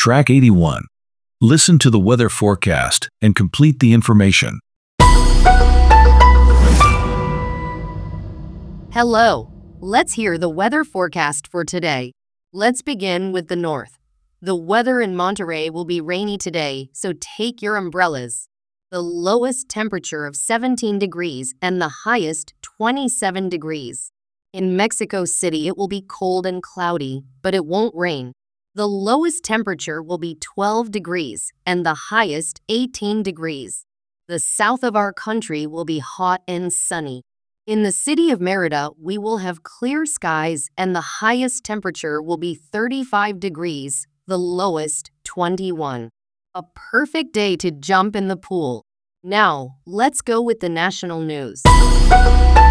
Track 81. Listen to the weather forecast and complete the information. Hello. Let's hear the weather forecast for today. Let's begin with the north. The weather in Monterey will be rainy today, so take your umbrellas. The lowest temperature of 17 degrees and the highest 27 degrees. In Mexico City, it will be cold and cloudy, but it won't rain. The lowest temperature will be 12 degrees and the highest 18 degrees. The south of our country will be hot and sunny. In the city of Merida, we will have clear skies and the highest temperature will be 35 degrees, the lowest 21. A perfect day to jump in the pool. Now, let's go with the national news.